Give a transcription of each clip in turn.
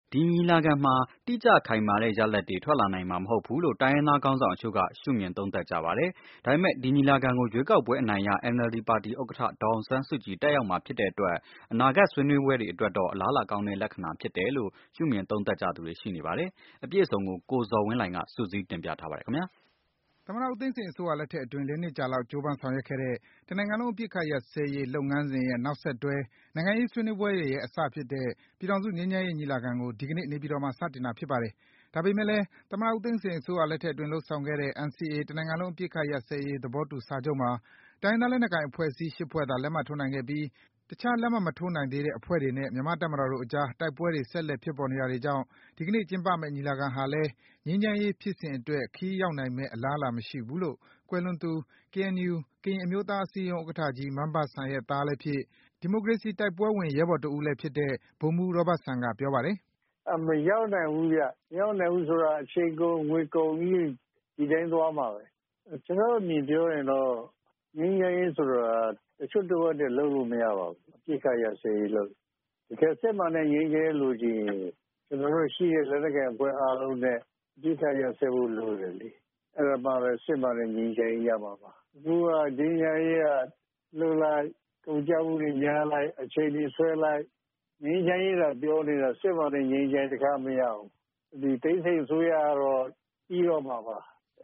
ဒီညီလာခံမှာတိကျခိုင်မာတဲ့ရလဒ်တွေထွက်လာနိုင်မှာမဟုတ်ဘူးလို့တိုင်းရင်းသားခေါင်းဆောင်အချို့ကရှုမြင်သုံးသပ်ကြပါတယ်။ဒါပေမဲ့ဒီညီလာခံကိုရွေးကောက်ပွဲအနိုင်ရ NLD ပါတီဥက္ကဋ္ဌဒေါ်အောင်ဆန်းစုကြည်တက်ရောက်မှာဖြစ်တဲ့အတွက်အနာဂတ်ဆွေးနွေးပွဲတွေအတွက်တော့အလားအလာကောင်းတဲ့လက္ခဏာဖြစ်တယ်လို့ရှုမြင်သုံးသပ်ကြသူတွေရှိနေပါတယ်။အပြည့်အစုံကိုကိုဇော်ဝင်းလှိုင်ကစုစည်းတင်ပြထားပါတယ်ခင်ဗျာ။သမ္မတဦးသိန်းစိန်အစိုးရလက်ထက်အတွင်း၄နှစ်ကြာလောက်ကြိုးပမ်းဆောင်ရွက်ခဲ့တဲ့တနိုင်ငံလုံးအပစ်အခတ်ရပ်စဲရေးလုပ်ငန်းစဉ်ရဲ့နောက်ဆက်တွဲနိုင်ငံရေးဆွေးနွေးပွဲတွေရဲ့အစဖြစ်တဲ့ပြည်ထောင်စုငြိမ်းချမ်းရေးညီလာခံကိုဒီကနေ့နေပြည်တော်မှာစတင်တာဖြစ်ပါတယ်။ဒါပေမဲ့လည်းသမ္မတဦးသိန်းစိန်အစိုးရလက်ထက်အတွင်းလုပ်ဆောင်ခဲ့တဲ့ NCA တနိုင်ငံလုံးအပစ်အခတ်ရပ်စဲရေးသဘောတူစာချုပ်မှာတိုင်းရင်းသားလက်နက်ကိုင်အဖွဲ့အစည်း၈ဖွဲ့သာလက်မှတ်ထိုးနိုင်ခဲ့ပြီးတခြားလက်မှတ်မထိုးနိုင်သေးတဲ့အဖွဲ့တွေနဲ့မြန်မာ့တပ်မတော်တို့အကြားတိုက်ပွဲတွေဆက်လက်ဖြစ်ပေါ်နေတာကြောင့်ဒီကနေ့ကျင်းပမယ့်ညီလာခံဟာလည်းငြိမ်းချမ်းရေးဖြစ်စဉ်အတွက်ခရီးရောက်နိုင်မယ့်အလားအလာမရှိဘူးလို့ကွယ်လွန်သူ KNU ကရင်အမျိုးသားအစည်းအရုံးဥက္ကဋ္ဌကြီးမန်းဘဆန်ရဲ့သားလည်းဖြစ်ဒီမိုကရေစီတိုက်ပွဲဝင်ရဲဘော်တဦးလည်းဖြစ်တဲ့ဗိုလ်မှူးရောဘတ်စန်းကပြောပါတယ်။မရောက်နိုင်ဘူးဗျ။မရောက်နိုင်ဘူးဆိုတာအချိန်ကုန်ငွေကုန်ပြီးဒီတိုင်းသွားမှာပဲ။ကျွန်တော်မြင်ပြောရင်တော့ငြိမ်းချမ်းရေးဆိုတာတချို့တဝက်တည်းလုပ်လို့မရပါဘူး။အပြစ်ခရဆဲရေးလုပ်။တကယ်စစ်မှန်တဲ့ငြိမ်းချမ်းရေးလိုချင်ကျွန်တော်တို့ရှိတဲ့လက်နက်ကိုင်အဖွဲ့အားလုံးနဲ့အပြစ်ခရဆဲဖို့လိုတယ်လေ။အဲ့ဒါမှပဲစစ်မှန်တဲ့ငြိမ်းချမ်းရေးရမှာပါ။အခုကငြိမ်းချမ်းရေးကလှုပ်လိုက်ကုန်ကြမှုတွေများလိုက်အချိန်တွေဆွဲလိုက်ငြိမ်းချမ်းရေးကပြောနေတာစစ်မှန်တဲ့ငြိမ်းချမ်းတခါမရအောင်ဒီတိတ်ဆိတ်ဆိုရတော့ပြီးတော့မှာပါ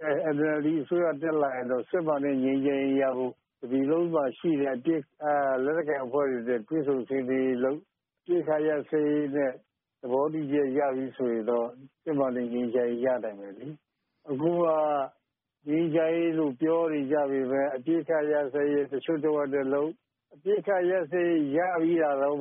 NLD ဆိုရတက်လာရင်တော့စစ်မှန်တဲ့ငြိမ်းချမ်းရေးရဖို့ဒီလုံးမှာရှိတဲ့အပြစ်လက်နက်ကိုင်အဖွဲ့တွေနဲ့ပြည်စုံစင်းတွေလို့ပြစ်ခါရစေးနဲ့သဘောတူချက်ရပြီဆိုရင်တော့စစ်မှန်တဲ့ငြိမ်းချမ်းရေးရနိုင်မယ်လေအခုကငြိမ်းချမ်းရေးလို့ပြောနေကြပြီပဲအပြစ်ခါရစေးတချို့တော့တဲ့လုံးအပြစ်ခါရစေးရပြီးတာတော့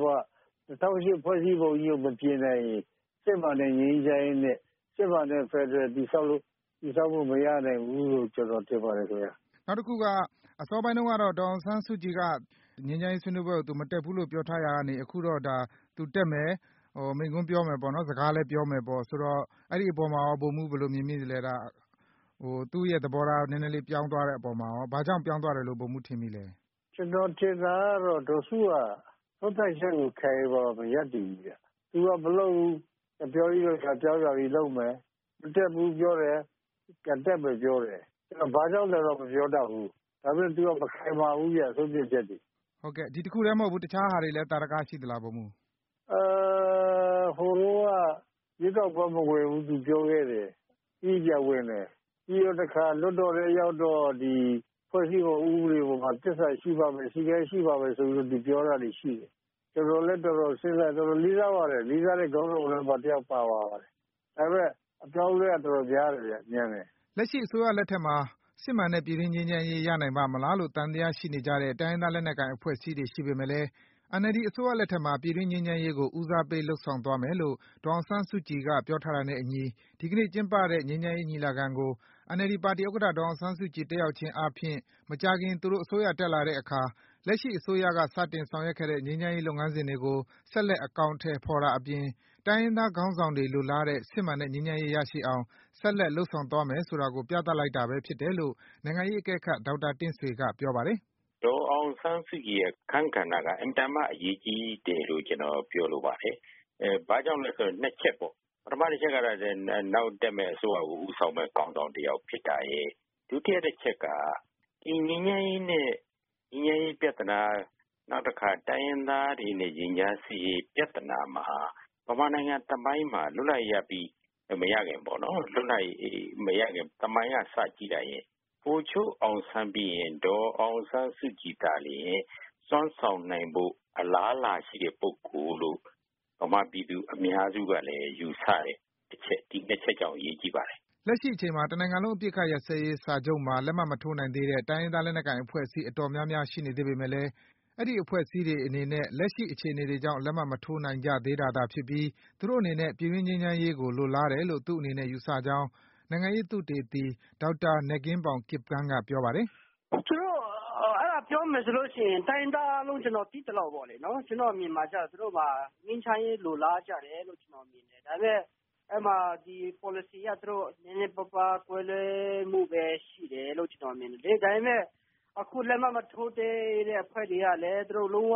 2008ဖွဲ့စည်းပုံကြီးကိုမပြင်နိုင်ရင်စစ်မှန်တဲ့ငြိမ်းချမ်းရေးနဲ့စစ်မှန်တဲ့ဖက်ဒရယ်တည်ဆောက်ဖို့မရနိုင်ဘူးလို့ကျွန်တော်ထင်ပါတယ်ခင်ဗျာနောက်တစ်ခုကအစောပိုင်းတုန်းကတော့ဒေါ်အောင်ဆန်းစုကြည်ကငြိမ်းချမ်းရေးဆွေးနွေးပွဲကိုသူမတက်ဘူးလို့ပြောထားရတာကနေအခုတော့ဒါသူတက်မယ်မိန့်ခွန်းပြောမယ်ပေါ့နော်စကားလည်းပြောမယ်ပေါ့ဆိုတော့အဲ့ဒီအပေါ်မှာရောဗိုလ်မှူးဘယ်လိုမြင်မိသလဲဒါသူ့ရဲ့သဘောထားနည်းနည်းလေးပြောင်းသွားတဲ့အပေါ်မှာရောဘာကြောင့်ပြောင်းသွားတယ်လို့ဗိုလ်မှူးထင်မိလဲကျွန်တော်ထင်တာကတော့ဒေါ်စုကသုံးသပ်ချက်ကိုခိုင်ပါမရပ်တည်ဘူးဗျ။သူကမလုပ်ဘူးပြောပြီးတော့ပြောင်းပြီးလုပ်မယ်။မတက်ဘူးပြောတယ်။တက်မယ်ပြောတယ်။ကျွန်တော်ဘာကြောင့်လဲတော့မပြောတတ်ဘူး။ဒါပေမဲ့သူကမခိုင်ပါဘူးဗျသုံးသပ်ချက်တွေ။ဟုတ်ကဲ့ဒီတစ်ခုတည်းမဟုတ်ဘူးတခြားဟာတွေလည်းတာရကရှိသလားဗိုလ်မှူးဟိုတော့ရေကောက်ပွဲမဝင်ဘူးသူပြောခဲ့တယ်။ပြီးကြဝင်တယ်။ပြီးတော့တခါလွတ်တော်ရဲ့ရောက်တော့ဒီဖွဲ့စည်းပုံဥပဒေပေါ်မှာတစ္ဆာရှိပါမယ်စီကဲရှိပါမယ်ဆိုပြီးသူပြောတာတွေရှိတယ်။ကျွန်တော်လည်းတော်တော်စဉ်းစားတော်တော်လေးစားပါတယ်လေးစားတဲ့ခေါင်းဆောင်လည်းတယောက်ပါပါတယ်။ဒါပေမဲ့အပြောင်းလဲတော်တော်များတယ်ဗျညံ့တယ်။လက်ရှိအစိုးရလက်ထက်မှာစစ်မှန်တဲ့ပြည်တွင်းငြိမ်းချမ်းရေးရနိုင်ပါမလားလို့တန်တရားရှိနေကြတဲ့တိုင်းရင်းသားလက်နက်ကိုင်အဖွဲ့အစည်းတွေရှိပေမဲ့လည်း NLD အစိုးရလက်ထက်မှာပြည်တွင်းငြိမ်းချမ်းရေးကိုဦးစားပေးလုပ်ဆောင်သွားမယ်လို့ဒေါ်အောင်ဆန်းစုကြည်ကပြောထားတာနဲ့အညီဒီကနေ့ကျင်းပတဲ့ငြိမ်းချမ်းရေးညီလာခံကို NLD ပါတီဥက္ကဋ္ဌဒေါ်အောင်ဆန်းစုကြည်တက်ရောက်ခြင်းအားဖြင့်မကြာခင်သူတို့အစိုးရတက်လာတဲ့အခါလက်ရှိအစိုးရကစတင်ဆောင်ရွက်ခဲ့တဲ့ငြိမ်းချမ်းရေးလုပ်ငန်းစဉ်တွေကိုဆက်လက်အကောင်အထည်ဖော်တာအပြင်တိုင်းရင်းသားခေါင်းဆောင်တွေလိုလားတဲ့စစ်မှန်တဲ့ငြိမ်းချမ်းရေးရရှိအောင်ဆက်လက်လုပ်ဆောင်သွားမယ်ဆိုတာကိုပြသလိုက်တာပဲဖြစ်တယ်လို့နိုင်ငံရေးအကဲခတ်ဒေါက်တာတင့်ဆွေကပြောပါတယ်ဒေါ်အောင်ဆန်းစုကြည်ရဲ့ခန့်ကဏ္ဍကအင်တာမအရေးကြီးတယ်လို့ကျွန်တော်ပြောလိုပါတယ်။ဘာကြောင့်လဲဆိုတော့နှစ်ချက်ပေါ့။ပထမတစ်ချက်ကတော့နောက်တက်မဲ့အစိုးရကိုဦးဆောင်မဲ့ကောင်းဆောင်တယောက်ဖြစ်တာရဲ့ဒုတိယတစ်ချက်ကဒီငြိမ်းချမ်းရေးနဲ့ငြိမ်းချမ်းရေးပြဿနာနောက်တစ်ခါတိုင်းရင်းသားတွေနဲ့ရင်ကြားစီရေးပြဿနာမှာဗမာနိုင်ငံတမိုင်းမှာလွတ်လပ်ရပြီးမရခင်ပေါ့နော်လွတ်လပ်မရခင်တမိုင်းကစကြည့်လိုက်ရင်ပိုချိုးအောင်ဆန်းပြီးရင်ဒေါ်အောင်ဆန်းစုကြည်တာလျင်စွမ်းဆောင်နိုင်ဖို့အလားလာရှိတဲ့ပုဂ္ဂိုလ်လို့ဗမာပြည်သူအများစုကလည်းယူဆတယ်တစ်ချက်ဒီနှစ်ချက်ကြောင့်အရေးကြီးပါတယ်လက်ရှိအချိန်မှာတနိုင်ငံလုံးအပြစ်ခတ်ရစဲရေးစာချုပ်မှာလက်မှတ်မထိုးနိုင်သေးတဲ့တိုင်းရင်းသားလက်နက်ကိုင်အဖွဲ့အစည်းအတော်များများရှိနေသေးပေမဲ့လည်းအဲ့ဒီအဖွဲ့အစည်းတွေအနေနဲ့လက်ရှိအခြေအနေတွေကြောင့်လက်မှတ်မထိုးနိုင်ကြသေးတာသာဖြစ်ပြီးသူတို့အနေနဲ့ပြည်တွင်းငြိမ်းချမ်းရေးကိုလိုလားတယ်လို့သူ့အနေနဲ့ယူဆကြောင်းနိုင်ငံရေးသုတေသီဒေါက်တာနဂင်းပေါင်ကစ်ပန်းကပြောပါတယ်သူတို့အဲ့ဒါပြောမယ်ဆိုလို့ရှိရင်တိုင်းသားလုံးကျွန်တော်သိတယ်လို့ပေါ့လေနော်ကျွန်တော်မြင်မှာကျသူတို့ကငင်းချိုင်းရေးလိုလားကြတယ်လို့ကျွန်တော်မြင်တယ်ဒါပေမဲ့အဲ့မှာဒီ policy ကသူတို့နည်းနည်းပါးပါးကွဲလွဲမှုပဲရှိတယ်လို့ကျွန်တော်မြင်တယ်ဒါပေမဲ့အခုလက်မှတ်မထိုးတဲ့အဖွဲ့တွေကလည်းသူတို့လုံးဝ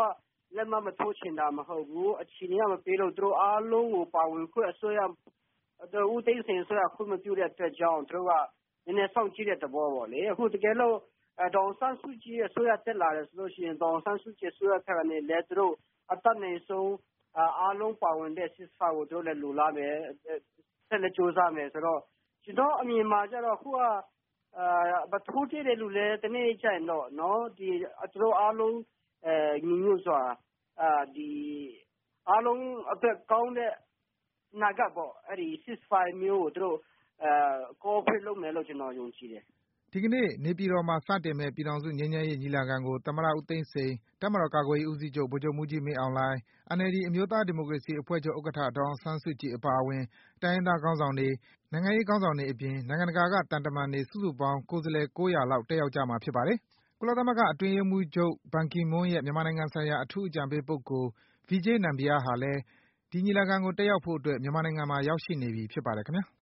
လက်မှတ်မထိုးချင်တာမဟုတ်ဘူးအခြေအနေကမပေးလို့သူတို့အားလုံးကိုပါဝင်ခွင့်အစိုးရဦးသိန်းစိန်အစိုးရခွင့်မပြုတဲ့အတွက်ကြောင့်သူတို့ကနည်းနည်းစောင့်ကြည့်တဲ့သဘောပေါ့လေအခုတကယ်လို့ဒေါ်ဆန်းစုကြည်ရဲ့အစိုးရတက်လာတယ်ဆိုလို့ရှိရင်ဒေါ်ဆန်းစုကြည်အစိုးရထက်ကနေလည်းသူတို့အတတ်နိုင်ဆုံးအားလုံးပါဝင်တဲ့ ceasefire ကိုသူတို့လည်းလိုလားမယ်ဆက်လက်ကြိုးစားမယ်ဆိုတော့ကျွန်တော်အမြင်မှာကျတော့အခုကမထိုးသေးတဲ့လူလည်းတနေ့ကျရင်တော့နော်ဒီသူတို့အားလုံးညီညွတ်စွာဒီအားလုံးအတွက်ကောင်းတဲ့နာဂတ်ပေါ့အဲ့ဒီ ceasefire မျိုးကိုသူတို့cooperate လုပ်မယ်လို့ကျွန်တော်ယုံကြည်တယ်ဒီကနေ့နေပြည်တော်မှာစတင်မဲ့ပြည်ထောင်စုငြိမ်းချမ်းရေးညီလာခံကိုသမ္မတဦးသိန်းစိန်တပ်မတော်ကာကွယ်ရေးဦးစီးချုပ်ဗိုလ်ချုပ်မှူးကြီးမင်းအောင်လှိုင် NLD အမျိုးသားဒီမိုကရေစီအဖွဲ့ချုပ်ဥက္ကဋ္ဌဒေါ်အောင်ဆန်းစုကြည်အပါအဝင်တိုင်းရင်းသားခေါင်းဆောင်တွေနိုင်ငံရေးခေါင်းဆောင်တွေအပြင်နိုင်ငံတကာကသံတမန်တွေစုစုပေါင်းကိုယ်စားလှယ်900လောက်တက်ရောက်ကြမှာဖြစ်ပါတယ်။ကုလသမဂ္ဂအတွင်းရေးမှူးချုပ်ဘန်ကီမွန်းရဲ့မြန်မာနိုင်ငံဆိုင်ရာအထူးအကြံပေးပုဂ္ဂိုလ် Vijay Nambiar ဟာလည်းဒီညီလာခံကိုတက်ရောက်ဖို့အတွက်မြန်မာနိုင်ငံမှာရောက်ရှိနေပြီဖြစ်ပါတယ်ခင်ဗျာ